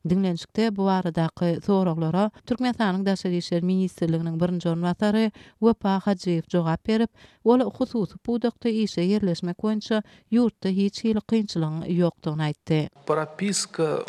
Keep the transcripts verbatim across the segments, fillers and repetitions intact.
Dinlenşikde bu aradaky soraglara Türkmenistanyň Daşary işler ministrliginiň birinji ornwatary Wepa Hajiýew jogap berip, ol hususy pudakda işe yerleşmek boýunça ýurtda hiç hili kynçylygyň ýokdugyny aýtdy. Прописка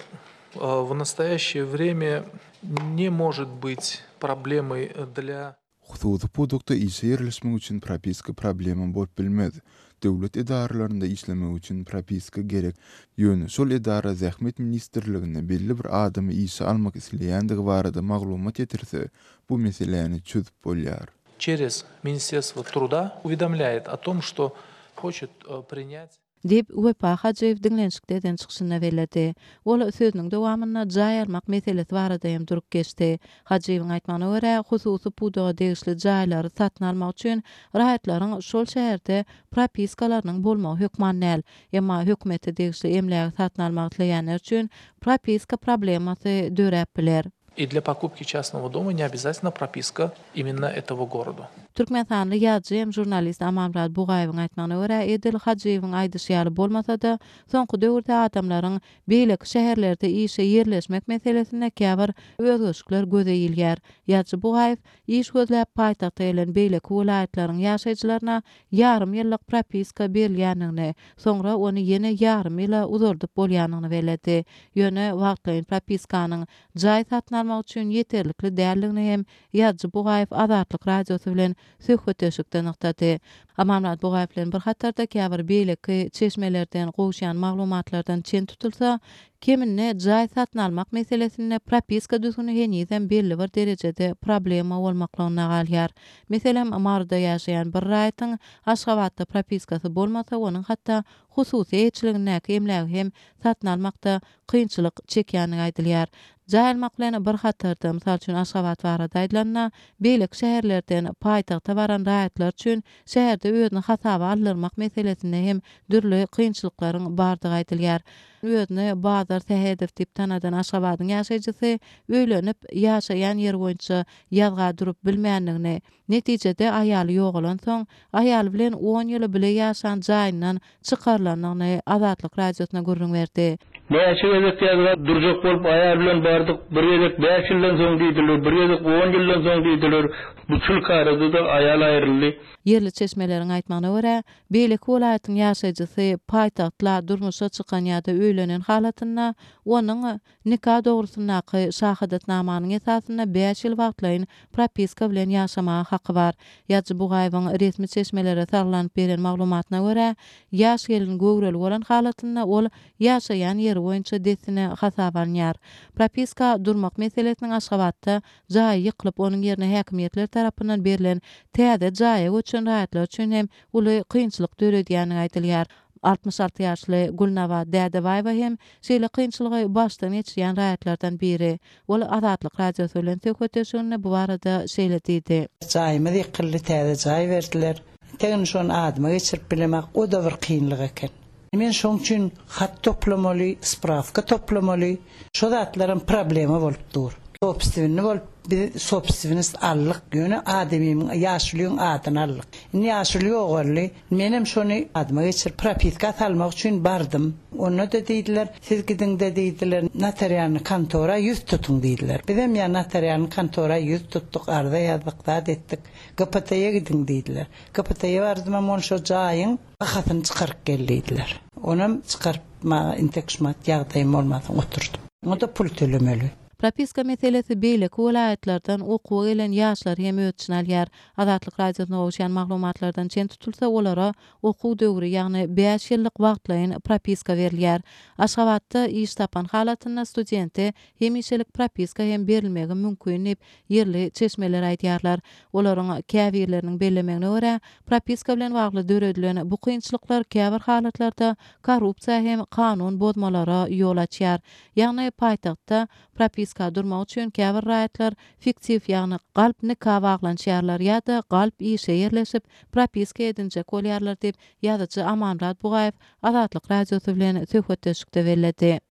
в настоящее время не может быть проблемой для Hususy pudakda işe yerleşmek üçin propiska problema bolup bilmedi. Döwlet idaralarynda işlemek üçin propiska gerek. Ýöne şol idara zähmet ministrligine belli bir adamy işe almak isleýändigi barada maglumat ýetirse, bu meseleni çözüp bolýar. Через Министерство труда уведомляет о том, что хочет принять Dip Wepa Hajiýew dinlenşikden çykyşyna berdi. Ol sözüniň dowamyna jaý almak meselesi barada hem durup geçdi. Hajiýewiň aýtmagyna görä, hususy pudaga degişli jaýlary satyn almak üçin raýatlaryň şol şäherde propiskalarynyň bolmagy hökman näl. Emma hökümete degişli emlägi satyn almak dileýänler üçin propiska problemasy döräp biler. И для покупки частного дома не обязательно прописка именно этого города. Türkmenistanyň ýazgy hem jurnalist Amamrat Bugaýewiň aýtmagyna görä, Edil Hajiýewiň aýdysýaly bolmasa-da, soňky döwürde adamlaryň beýleki şäherlerde işe yerleşmek meselesinde käbir özgeçlikler göze ilýär. Ýazgy Bugaýew iş gözläp paýtagta gelen beýleki welaýatlaryň ýaşaýjylaryna ýarym ýyllyk propiska berilýändigini, soňra ony ýene ýarym ýyla uzardyp bolýanyny bellädi. Ýöne wagtlaýyn propiskanyň jaý satyn almak üçin ýeterlikli däldigini hem Ýazgy Bugaýew Azatlyk radiosy bilen söhbetleşikde noktaty. Amamrat Bugaýew bilen bir hatarda käbir beýleki çeşmelerden gowşan maglumatlardan çen tutulsa, keminne jaý satyn almak meselesinde propiska düzgünü henüzem belli bir derejede problema bolmaklygyna galýar. Meselem Amarda ýaşaýan bir raýatyň Aşgabatda propiskasy bolmasa, onuň hatda hususy eýçiligindäki emlägi hem satyn almakda kynçylyk çekýäni aýdylýar. Jaý almak bilen bir hatarda, mysal üçin Aşgabat barada aýdylanyna, beýleki şäherlerden paýtagta baran raýatlar üçin şäherde özüni hasaba aldyrmak meselesinde hem dürli kynçylyklaryň bardygy aýdylýar. Özüni bazar tähedif dip tanadan Aşgabatyň ýaşaýjysy öýlenip ýaşaýan ýer boýunça ýazga durup bilmänligini, netijede aýaly ýogalan soň aýaly bilen on ýyl bile ýaşan jaýyndan çykarlanyny Azatlyk radiosyna gürrüň berdi. Beşi gezek ýazga durjak bolup aýal bilen bardyk. Bir gezek beş ýyldan soň diýdiler, bir gezek on ýyldan soň diýdiler. Bu çylkarady da aýal aýryldy. Yerli çeşmeleriň aýtmagyna görä, beýleki welaýatyň ýaşaýjysy paýtagtla durmuşa çykan ýa-da öýlenen halatyna onuň nikah dogrusynaky şahadatnamanyň esasyna beş ýyl wagtlaýyn propiska bilen ýaşamaga haky bar. Ýazgy Bugaýewiň resmi çeşmelere sarlanyp beren maglumatyna görä, ýaş gelin göwreli bolan halatyna ol ýaşaýan ýeri boýunça desine hasaba alýar. Propiska durmak meselesiniň Aşgabatda jaý ýykylyp onuň ýerine häkimiýetler tarapyndan berilen täze jaýy üçin raýatlar üçin hem uly kynçylyk döredýäni aýdylýar. altmış alty ýaşly Gulnawa Dädebaýewa hem şeýle kynçylygy başdan geçirýän raýatlardan biri. Ol Azatlyk radiosy bilen söhbetleşiginde bu barada şeýle diýdi. Jaýmy ýykyldy täze jaý berdiler. Tegin şonu adyma geçirip bilemek o da bir kynlyk eken. Men şoň üçin hat toplamaly, spravka toplamaly, şo zatlaryň problemi bolup dur. Sopstivini bolup bir sopstiviniz allyk ýöne adamyň ýaşlygyň adyny allyk. Indi ýaşly ýogaly, menem şonu adyma geçirip propiska salmak üçin bardym. Onu da diýdiler, siz gidin de diýdiler, notariýany kontora ýüz tutun diýdiler. Bizem ýa notariýany kontora ýüz tuttuk, arda ýazykda etdik. G P T-ýe gidin diýdiler. G P T-ýe bardym, ama şo jaýyň bahasyny çykaryp geldiler. Onam çykarma intekşmat ýagdaýym bolmadan oturdum. Onda pul tölemeli. Propiska meselesi beýleki welaýatlardan okuwa gelen ýaşlar hem öýtüşini alýar. Azatlyk radiosyna gowşan maglumatlardan çen tutulsa, olara okuw döwri, ýagny beş ýyllyk wagtlaýyn propiska berilýär. Aşgabatda iş tapan halatyna studenti hem işelik propiska hem berilmegi mümkin dip yerli çeşmeler aýdýarlar. Olaryň käbirleriniň bellemegine görä, propiska bilen bagly döredilen bu kynçylyklar käbir halatlarda korrupsiýa hem kanun bozmalara ýol açýar. Ýagny paýtagtda propiska durmak üçin käbir raýatlar fiktiv, ýagny galp nikah baglanýarlar ýa-da galp işe yerleşip propiska edinjek bolýarlar dip ýazyjy Amamrat Bugaýew Azatlyk radiosy bilen söhbetleşikde bellädi.